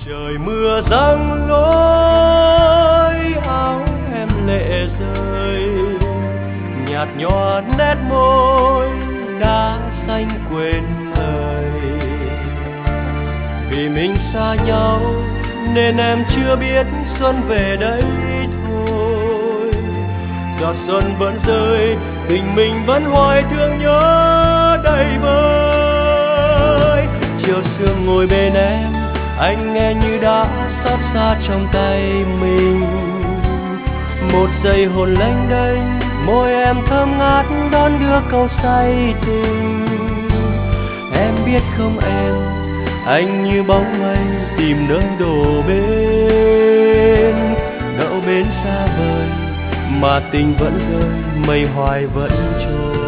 Trời mưa giăng lối áo em lệ rơi, nhạt nhòa nét môi đã xanh quên thời. Vì mình xa nhau nên em chưa biết xuân về đây thôi. Giọt xuân vẫn rơi, tình mình vẫn hoài thương nhớ đầy vơi. Chiều sương ngồi bên em, anh nghe như đã xót xa trong tay mình. Một giây hồn lênh đênh, môi em thơm ngát đón đưa câu say tình. Em biết không em, anh như bóng mây tìm nơi đổ bên. Dẫu bên xa vời mà tình vẫn rơi, mây hoài vẫn trôi.